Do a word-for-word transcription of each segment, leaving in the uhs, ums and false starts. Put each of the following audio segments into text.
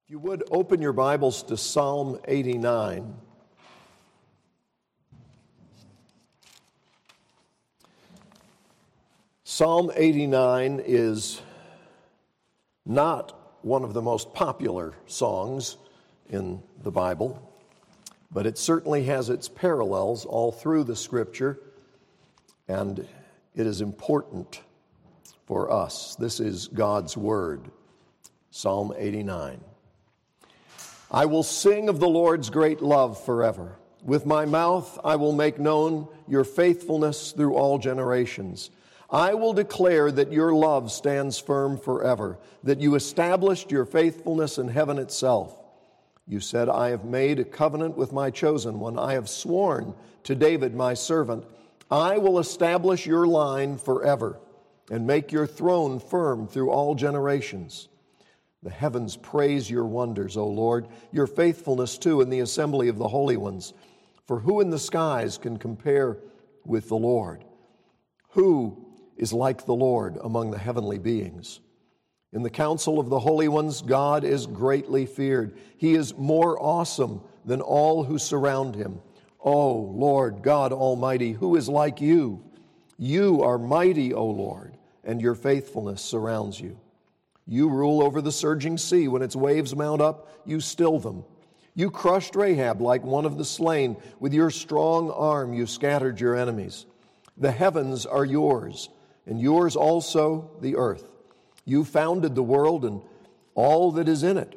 If you would, open your Bibles to Psalm eighty-nine. Psalm eighty-nine is not one of the most popular songs in the Bible, but it certainly has its parallels all through the Scripture, and it is important for us. This is God's Word. Psalm eighty-nine. I will sing of the Lord's great love forever. With my mouth I will make known your faithfulness through all generations. I will declare that your love stands firm forever, that you established your faithfulness in heaven itself. You said, I have made a covenant with my chosen one. I have sworn to David my servant, I will establish your line forever and make your throne firm through all generations. The heavens praise your wonders, O Lord, your faithfulness too in the assembly of the holy ones. For who in the skies can compare with the Lord? Who is like the Lord among the heavenly beings? In the council of the holy ones, God is greatly feared. He is more awesome than all who surround him. O Lord God Almighty, who is like you? You are mighty, O Lord, and your faithfulness surrounds you. You rule over the surging sea. When its waves mount up, you still them. You crushed Rahab like one of the slain. With your strong arm you scattered your enemies. The heavens are yours, and yours also the earth. You founded the world and all that is in it.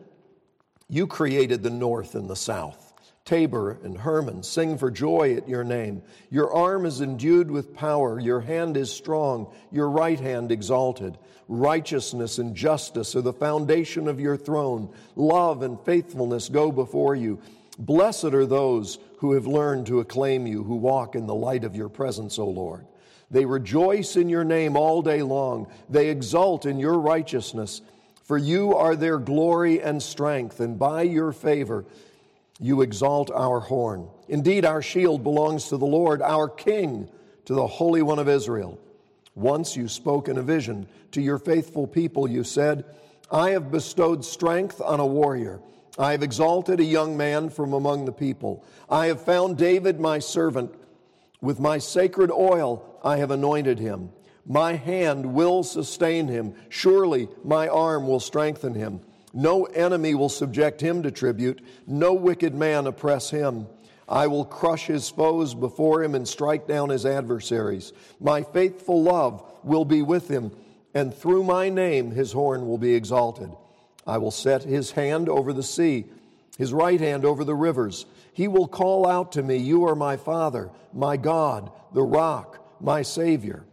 You created the north and the south. Tabor and Hermon sing for joy at your name. Your arm is endued with power. Your hand is strong. Your right hand exalted. Righteousness and justice are the foundation of your throne. Love and faithfulness go before you. Blessed are those who have learned to acclaim you, who walk in the light of your presence, O Lord. They rejoice in your name all day long. They exult in your righteousness. For you are their glory and strength, and by your favor you exalt our horn. Indeed, our shield belongs to the Lord, our King, to the Holy One of Israel. Once you spoke in a vision to your faithful people. You said, I have bestowed strength on a warrior. I have exalted a young man from among the people. I have found David my servant. With my sacred oil I have anointed him. My hand will sustain him. Surely my arm will strengthen him. No enemy will subject him to tribute. No wicked man oppress him. I will crush his foes before him and strike down his adversaries. My faithful love will be with him, and through my name his horn will be exalted. I will set his hand over the sea, his right hand over the rivers. He will call out to me, you are my Father, my God, the rock, my Savior.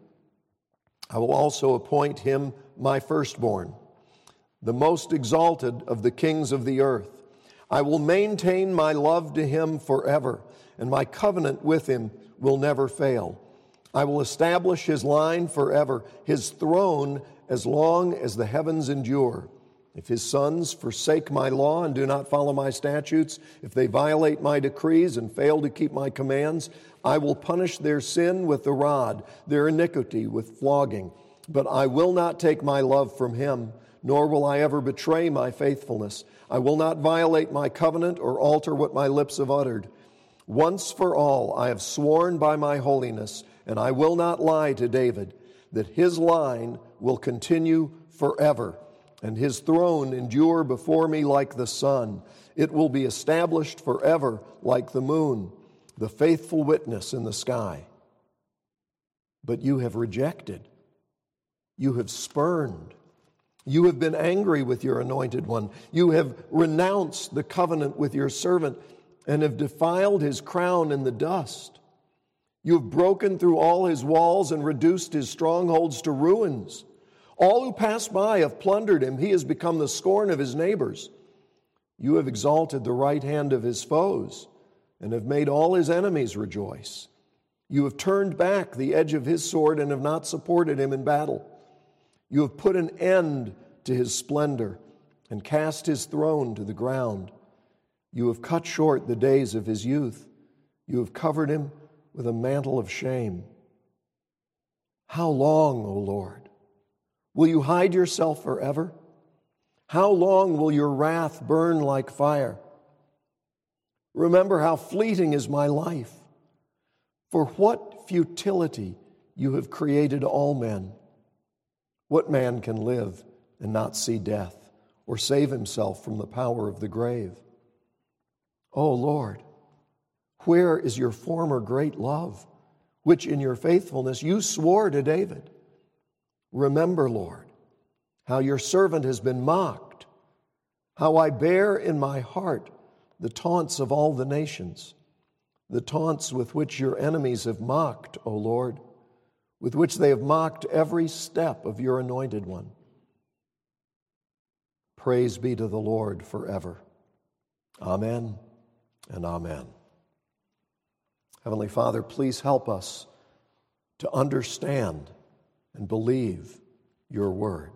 I will also appoint him my firstborn, the most exalted of the kings of the earth. I will maintain my love to him forever, and my covenant with him will never fail. I will establish his line forever, his throne as long as the heavens endure. If his sons forsake my law and do not follow my statutes, if they violate my decrees and fail to keep my commands, I will punish their sin with the rod, their iniquity with flogging. But I will not take my love from him, nor will I ever betray my faithfulness. I will not violate my covenant or alter what my lips have uttered. Once for all I have sworn by my holiness, and I will not lie to David, that his line will continue forever, and his throne endure before me like the sun. It will be established forever like the moon, the faithful witness in the sky. But you have rejected. You have spurned. You have been angry with your anointed one. You have renounced the covenant with your servant and have defiled his crown in the dust. You have broken through all his walls and reduced his strongholds to ruins. All who pass by have plundered him. He has become the scorn of his neighbors. You have exalted the right hand of his foes and have made all his enemies rejoice. You have turned back the edge of his sword and have not supported him in battle. You have put an end to his splendor and cast his throne to the ground. You have cut short the days of his youth. You have covered him with a mantle of shame. How long, O Lord, will you hide yourself forever? How long will your wrath burn like fire? Remember how fleeting is my life. For what futility you have created all men. What man can live and not see death, or save himself from the power of the grave? O Lord, where is your former great love, which in your faithfulness you swore to David? Remember, Lord, how your servant has been mocked, how I bear in my heart the taunts of all the nations, the taunts with which your enemies have mocked, O Lord, with which they have mocked every step of your anointed one. Praise be to the Lord forever. Amen and amen. Heavenly Father, please help us to understand and believe your word.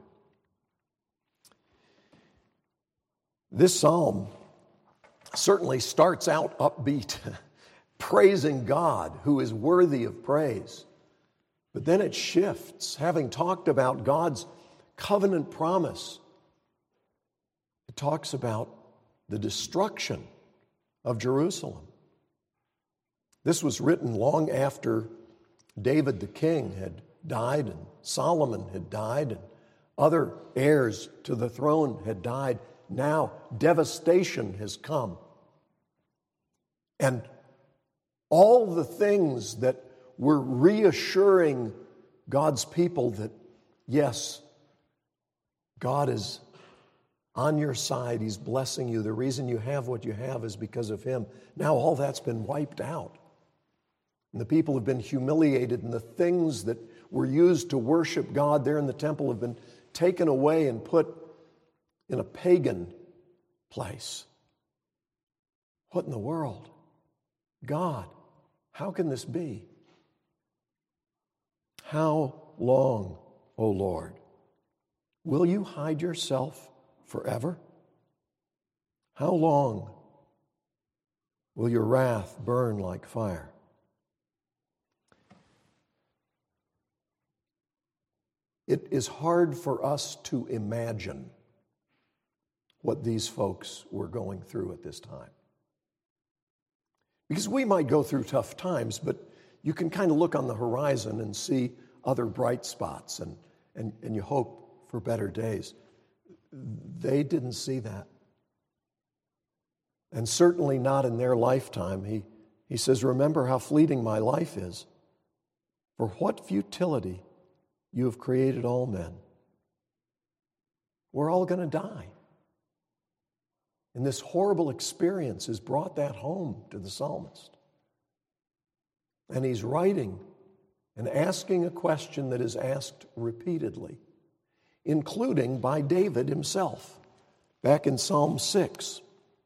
This psalm certainly starts out upbeat, praising God who is worthy of praise. But then it shifts, having talked about God's covenant promise. It talks about the destruction of Jerusalem. This was written long after David the king had died and Solomon had died and other heirs to the throne had died. Now devastation has come. And all the things that were reassuring God's people that, yes, God is on your side. He's blessing you. The reason you have what you have is because of Him. Now all that's been wiped out. And the people have been humiliated, and the things that were used to worship God there in the temple have been taken away and put in a pagan place. What in the world? God, how can this be? How long, O Lord, will you hide yourself forever? How long will your wrath burn like fire? It is hard for us to imagine what these folks were going through at this time. Because we might go through tough times, but you can kind of look on the horizon and see other bright spots, and, and, and you hope for better days. They didn't see that. And certainly not in their lifetime. He, he says, remember how fleeting my life is. For what futility you have created all men. We're all going to die. And this horrible experience has brought that home to the psalmist. And he's writing and asking a question that is asked repeatedly, including by David himself, back in Psalm six.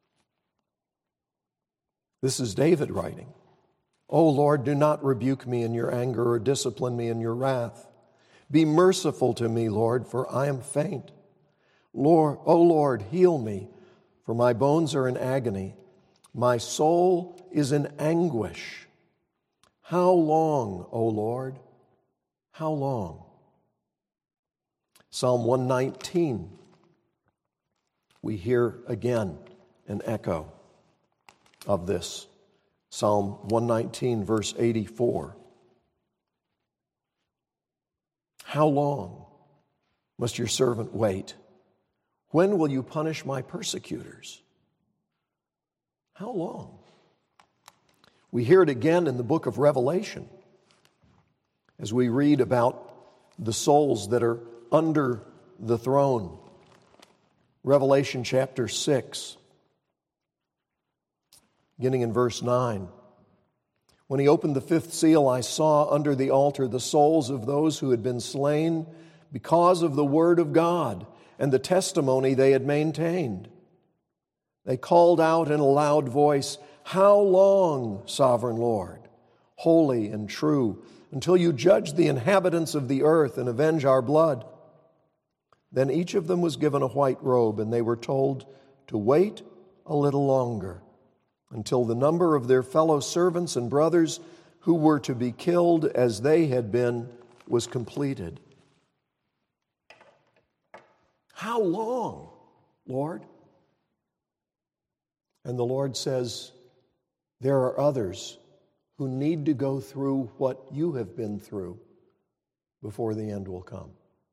This is David writing, O Lord, do not rebuke me in your anger or discipline me in your wrath. Be merciful to me, Lord, for I am faint. Lord, O Lord, heal me, for my bones are in agony. My soul is in anguish. How long, O Lord? How long? Psalm one nineteen, we hear again an echo of this. Psalm one nineteen, verse eighty-four. How long must your servant wait? When will you punish my persecutors? How long? We hear it again in the book of Revelation as we read about the souls that are under the throne. Revelation chapter six, beginning in verse nine. When he opened the fifth seal, I saw under the altar the souls of those who had been slain because of the word of God and the testimony they had maintained. They called out in a loud voice, How long, sovereign Lord, holy and true, until you judge the inhabitants of the earth and avenge our blood? Then each of them was given a white robe, and they were told to wait a little longer until the number of their fellow servants and brothers who were to be killed as they had been was completed. How long? Lord? And the Lord says, there are others who need to go through what you have been through before the end will come.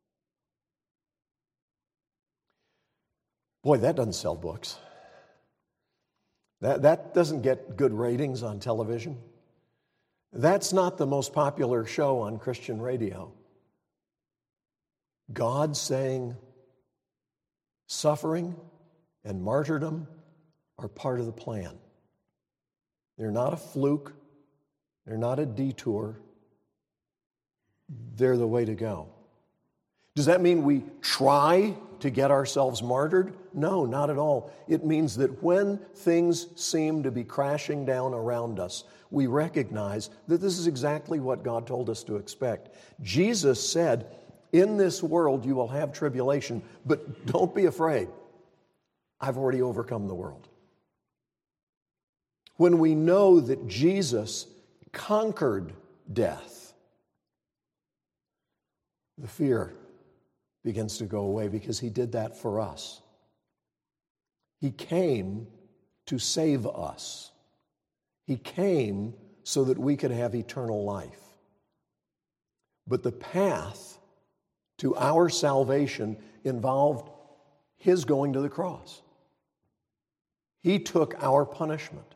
Boy, that doesn't sell books. That, that doesn't get good ratings on television. That's not the most popular show on Christian radio. God saying suffering and martyrdom are part of the plan. They're not a fluke. They're not a detour. They're the way to go. Does that mean we try to get ourselves martyred? No, not at all. It means that when things seem to be crashing down around us, we recognize that this is exactly what God told us to expect. Jesus said, in this world you will have tribulation, but don't be afraid. I've already overcome the world. When we know that Jesus conquered death, the fear begins to go away because he did that for us. He came to save us. He came so that we could have eternal life. But the path to our salvation involved his going to the cross. He took our punishment.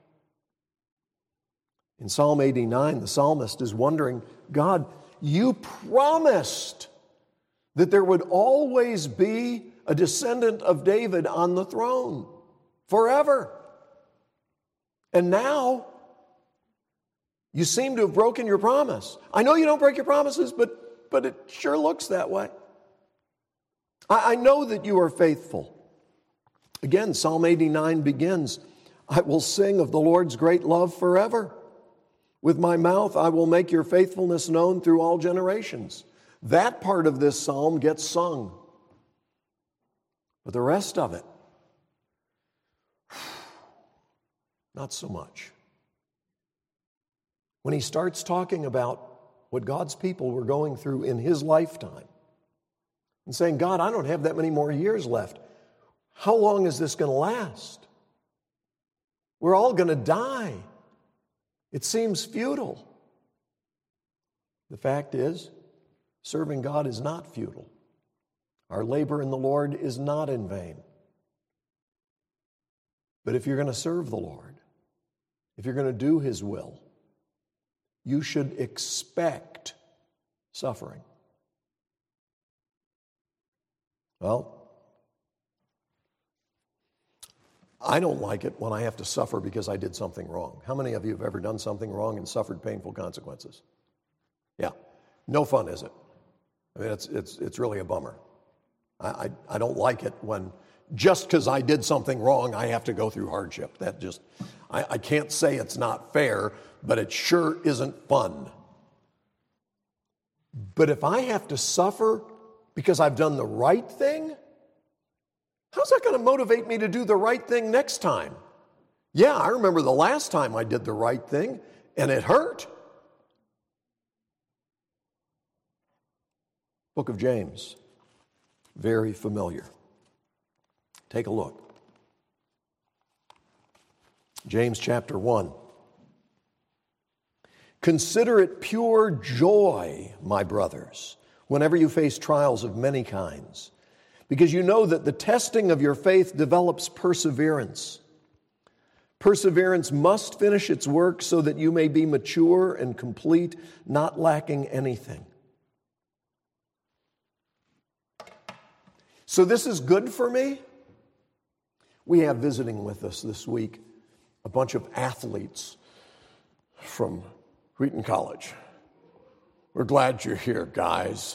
In Psalm eighty-nine, the psalmist is wondering, God, you promised that there would always be a descendant of David on the throne forever. And now, you seem to have broken your promise. I know you don't break your promises, but, but it sure looks that way. I, I know that you are faithful. Again, Psalm eighty-nine begins, I will sing of the Lord's great love forever. With my mouth I will make your faithfulness known through all generations. That part of this psalm gets sung. But the rest of it, not so much. When he starts talking about what God's people were going through in his lifetime and saying, God, I don't have that many more years left. How long is this going to last? We're all going to die. It seems futile. The fact is, serving God is not futile. Our labor in the Lord is not in vain. But if you're going to serve the Lord, if you're going to do his will, you should expect suffering. Well, I don't like it when I have to suffer because I did something wrong. How many of you have ever done something wrong and suffered painful consequences? Yeah. No fun, is it? I mean, it's it's it's really a bummer. I I, I don't like it when just because I did something wrong, I have to go through hardship. That just, I, I can't say it's not fair, but it sure isn't fun. But if I have to suffer because I've done the right thing, how's that going to motivate me to do the right thing next time? Yeah, I remember the last time I did the right thing, and it hurt. Book of James, very familiar. Take a look. James chapter one. Consider it pure joy, my brothers, whenever you face trials of many kinds, because you know that the testing of your faith develops perseverance. Perseverance must finish its work so that you may be mature and complete, not lacking anything. So this is good for me? We have visiting with us this week a bunch of athletes from Wheaton College. We're glad you're here, guys.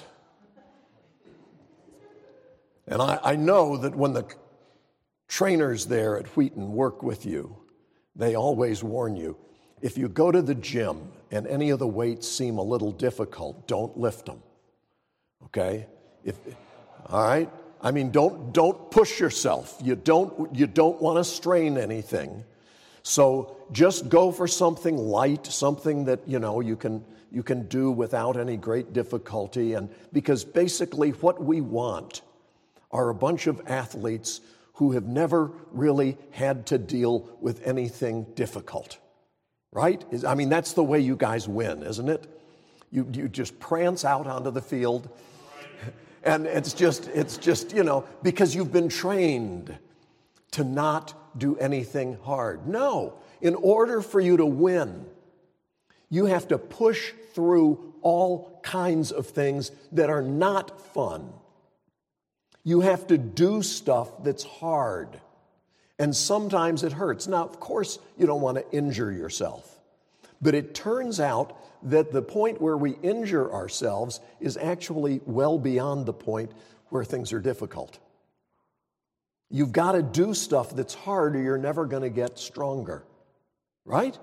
And I, I know that when the trainers there at Wheaton work with you, they always warn you, if you go to the gym and any of the weights seem a little difficult, don't lift them. Okay? If, all right? I mean, don't don't push yourself. You don't you don't want to strain anything. So just go for something light, something that, you know, you can you can do without any great difficulty. And because basically what we want are a bunch of athletes who have never really had to deal with anything difficult, right? I mean, that's the way you guys win, isn't it? You, you just prance out onto the field, and it's just, it's just, you know, because you've been trained to not do anything hard. No, in order for you to win, you have to push through all kinds of things that are not fun. You have to do stuff that's hard, and sometimes it hurts. Now, of course, you don't want to injure yourself, but it turns out that the point where we injure ourselves is actually well beyond the point where things are difficult. You've got to do stuff that's hard or you're never going to get stronger, right?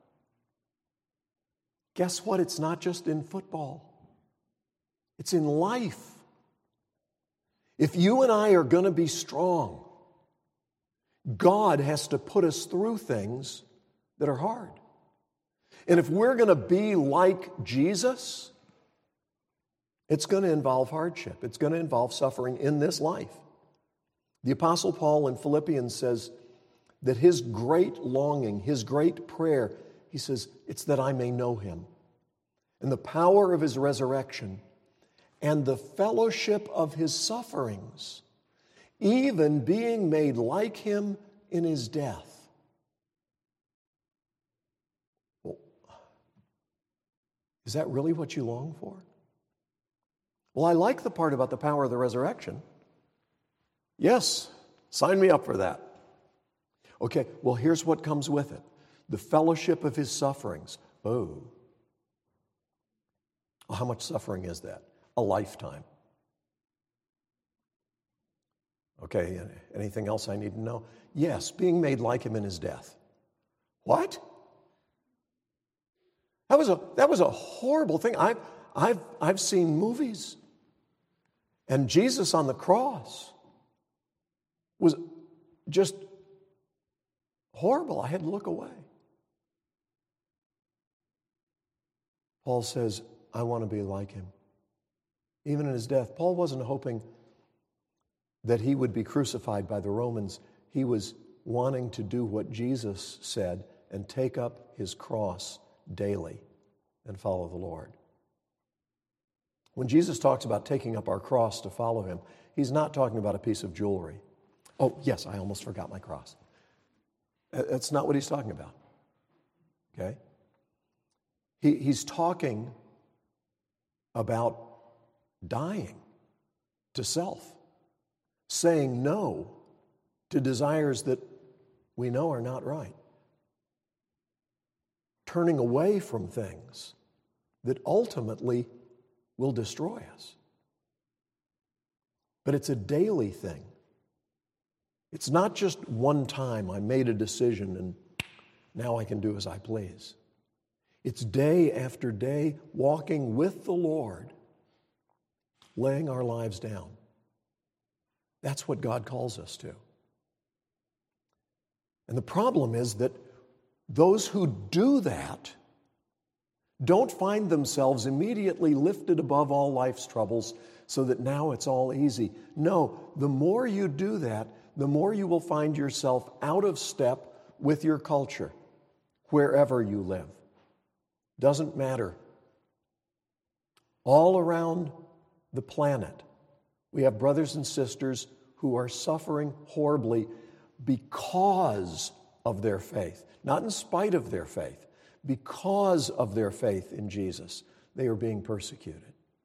Guess what? It's not just in football. It's in life. If you and I are going to be strong, God has to put us through things that are hard. And if we're going to be like Jesus, it's going to involve hardship. It's going to involve suffering in this life. The Apostle Paul in Philippians says that his great longing, his great prayer, he says, it's that I may know him and the power of his resurrection and the fellowship of his sufferings, even being made like him in his death. Well, is that really what you long for? Well, I like the part about the power of the resurrection. Yes, sign me up for that. Okay, well, here's what comes with it. The fellowship of his sufferings. Oh. Well, how much suffering is that? A lifetime. Okay, anything else I need to know? Yes, being made like him in his death. What? That was a that was a horrible thing. I've I've I've seen movies, and Jesus on the cross was just horrible. I had to look away. Paul says, I want to be like him. Even in his death, Paul wasn't hoping that he would be crucified by the Romans. He was wanting to do what Jesus said and take up his cross daily and follow the Lord. When Jesus talks about taking up our cross to follow him, he's not talking about a piece of jewelry. Oh, yes, I almost forgot my cross. That's not what he's talking about. Okay? He, he's talking about dying to self, saying no to desires that we know are not right, turning away from things that ultimately will destroy us. But it's a daily thing. It's not just one time I made a decision and now I can do as I please. It's day after day walking with the Lord, laying our lives down. That's what God calls us to. And the problem is that those who do that don't find themselves immediately lifted above all life's troubles so that now it's all easy. No, the more you do that, the more you will find yourself out of step with your culture, wherever you live. Doesn't matter. All around the planet, we have brothers and sisters who are suffering horribly because of their faith. Not in spite of their faith. Because of their faith in Jesus, they are being persecuted.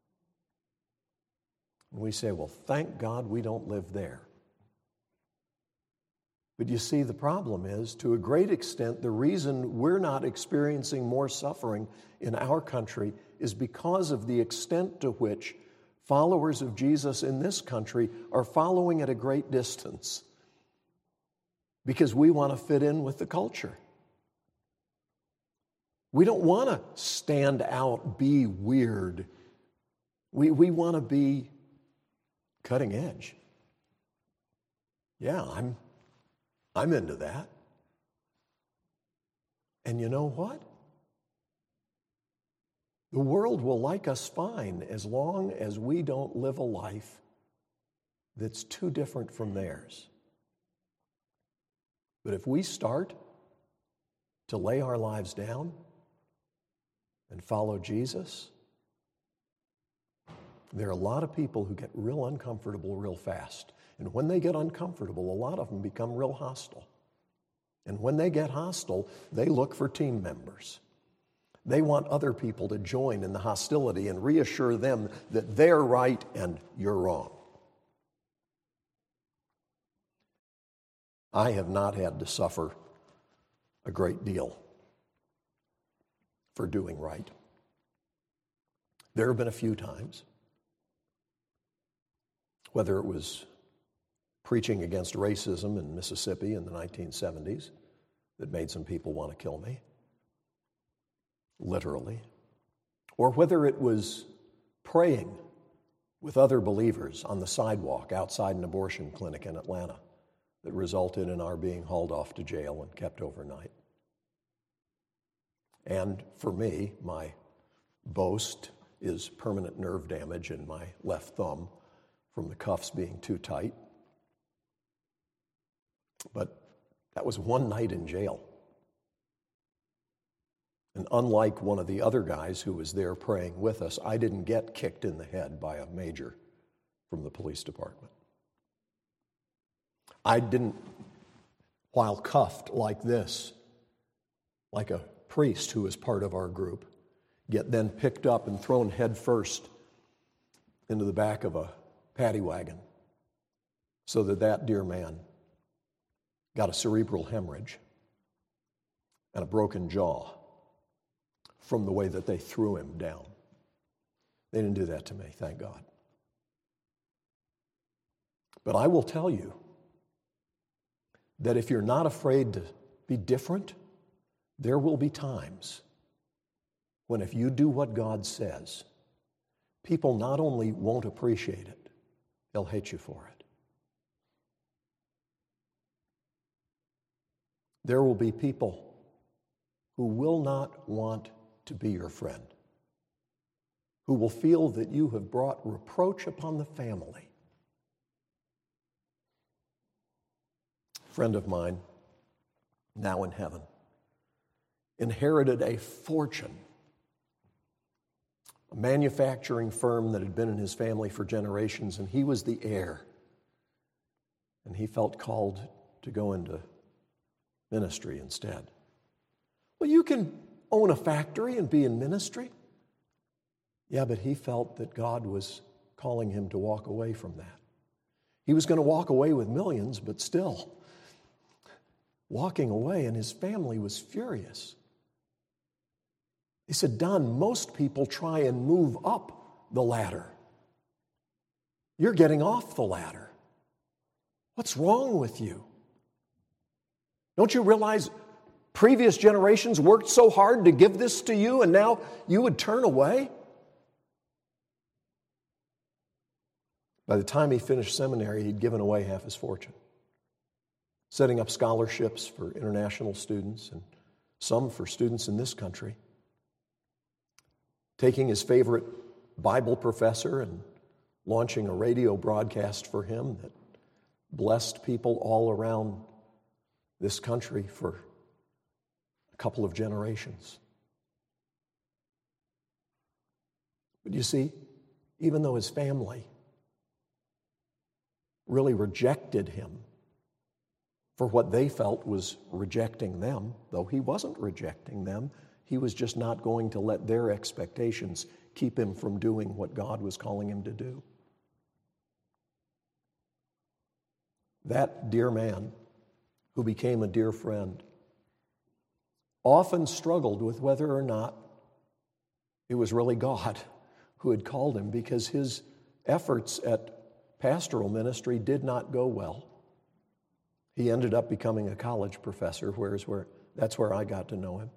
And we say, well, thank God we don't live there. But you see, the problem is, to a great extent, the reason we're not experiencing more suffering in our country is because of the extent to which followers of Jesus in this country are following at a great distance because we want to fit in with the culture. We don't want to stand out, be weird. We, we want to be cutting edge. Yeah, I'm I'm into that. And you know what? The world will like us fine as long as we don't live a life that's too different from theirs. But if we start to lay our lives down and follow Jesus, there are a lot of people who get real uncomfortable real fast. And when they get uncomfortable, a lot of them become real hostile. And when they get hostile, they look for team members. They want other people to join in the hostility and reassure them that they're right and you're wrong. I have not had to suffer a great deal for doing right. There have been a few times, whether it was preaching against racism in Mississippi in the nineteen seventies that made some people want to kill me, literally, or whether it was praying with other believers on the sidewalk outside an abortion clinic in Atlanta that resulted in our being hauled off to jail and kept overnight. And for me, my boast is permanent nerve damage in my left thumb from the cuffs being too tight. But that was one night in jail. And unlike one of the other guys who was there praying with us, I didn't get kicked in the head by a major from the police department. I didn't, while cuffed like this, like a priest who was part of our group, get then picked up and thrown head first into the back of a paddy wagon so that that dear man got a cerebral hemorrhage and a broken jaw from the way that they threw him down. They didn't do that to me, thank God. But I will tell you that if you're not afraid to be different, there will be times when if you do what God says, people not only won't appreciate it, they'll hate you for it. There will be people who will not want to be your friend, who will feel that you have brought reproach upon the family. A friend of mine, now in heaven, inherited a fortune, a manufacturing firm that had been in his family for generations, and he was the heir. And he felt called to go into ministry instead. Well, you can own a factory and be in ministry. Yeah, but he felt that God was calling him to walk away from that. He was going to walk away with millions, but still walking away, and his family was furious. He said, Don, most people try and move up the ladder. You're getting off the ladder. What's wrong with you? Don't you realize previous generations worked so hard to give this to you, and now you would turn away? By the time he finished seminary, he'd given away half his fortune, setting up scholarships for international students and some for students in this country, taking his favorite Bible professor and launching a radio broadcast for him that blessed people all around this country for a couple of generations. But you see, even though his family really rejected him for what they felt was rejecting them, though he wasn't rejecting them, he was just not going to let their expectations keep him from doing what God was calling him to do. That dear man, who became a dear friend, often struggled with whether or not it was really God who had called him, because his efforts at pastoral ministry did not go well. He ended up becoming a college professor, whereas where that's where I got to know him.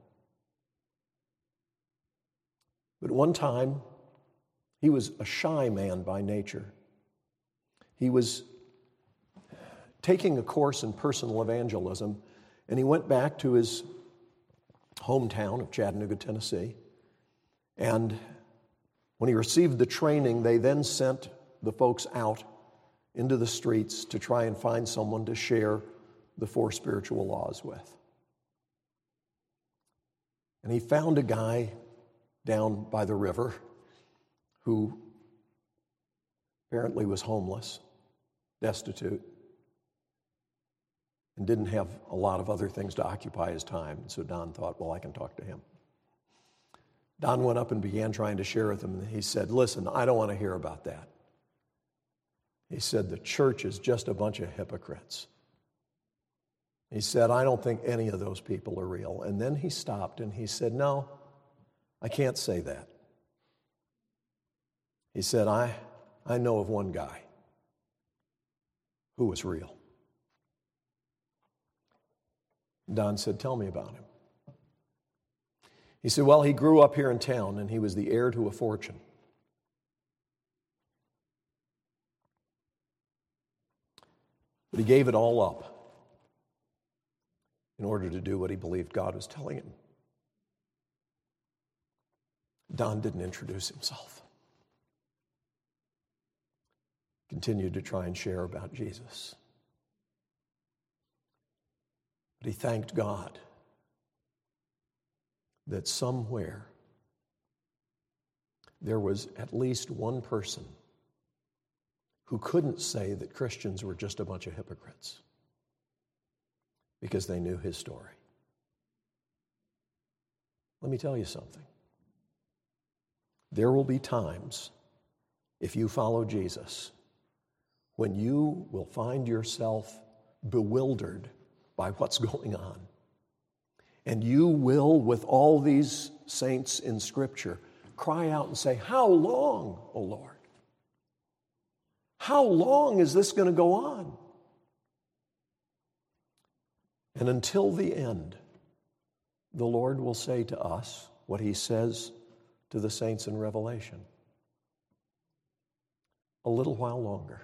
But one time, he was a shy man by nature. He was taking a course in personal evangelism, and he went back to his hometown of Chattanooga, Tennessee. And when he received the training, they then sent the folks out into the streets to try and find someone to share the four spiritual laws with. And he found a guy down by the river who apparently was homeless, destitute, and didn't have a lot of other things to occupy his time. So Don thought, well, I can talk to him. Don went up and began trying to share with him, and he said, listen, I don't want to hear about that. He said, the church is just a bunch of hypocrites. He said, I don't think any of those people are real. And then he stopped and he said, no, I can't say that. He said, I, I know of one guy who was real. Don said, tell me about him. He said, well, he grew up here in town and he was the heir to a fortune. But he gave it all up in order to do what he believed God was telling him. Don didn't introduce himself. Continued to try and share about Jesus. But he thanked God that somewhere there was at least one person who couldn't say that Christians were just a bunch of hypocrites because they knew his story. Let me tell you something. There will be times, if you follow Jesus, when you will find yourself bewildered by what's going on. And you will, with all these saints in Scripture, cry out and say, how long, O Lord? How long is this going to go on? And until the end, the Lord will say to us what he says to the saints in Revelation. A little while longer,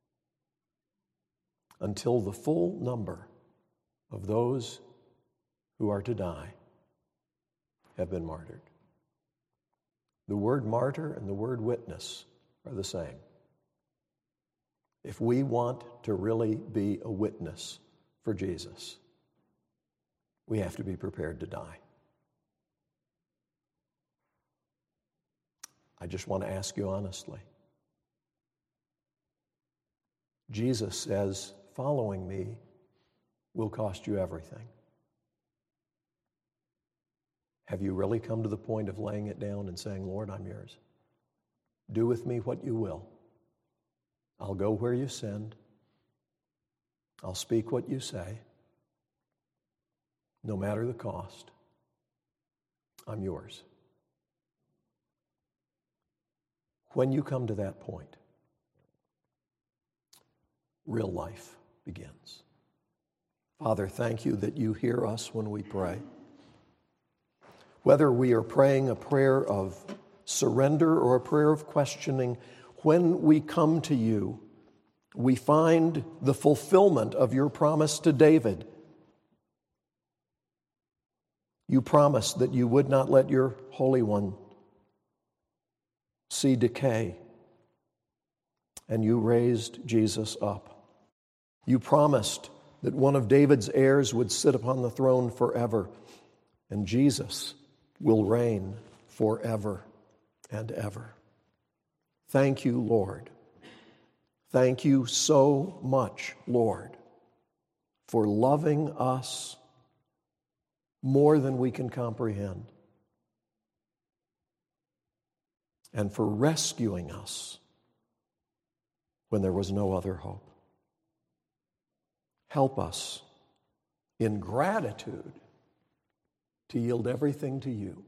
until the full number of those who are to die have been martyred. The word martyr and the word witness are the same. If we want to really be a witness for Jesus, we have to be prepared to die. I just want to ask you honestly. Jesus says, following me will cost you everything. Have you really come to the point of laying it down and saying, Lord, I'm yours. Do with me what you will. I'll go where you send. I'll speak what you say. No matter the cost, I'm yours. When you come to that point, real life begins. Father, thank you that you hear us when we pray. Whether we are praying a prayer of surrender or a prayer of questioning, when we come to you, we find the fulfillment of your promise to David. You promised that you would not let your Holy One see decay, and you raised Jesus up. You promised that one of David's heirs would sit upon the throne forever, and Jesus will reign forever and ever. Thank you, Lord. Thank you so much, Lord, for loving us more than we can comprehend, and for rescuing us when there was no other hope. Help us in gratitude to yield everything to you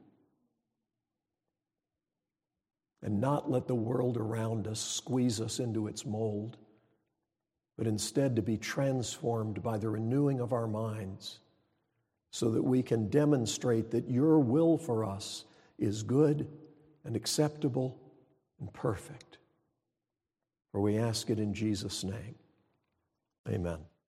and not let the world around us squeeze us into its mold, but instead to be transformed by the renewing of our minds so that we can demonstrate that your will for us is good and acceptable and perfect. For we ask it in Jesus' name. Amen.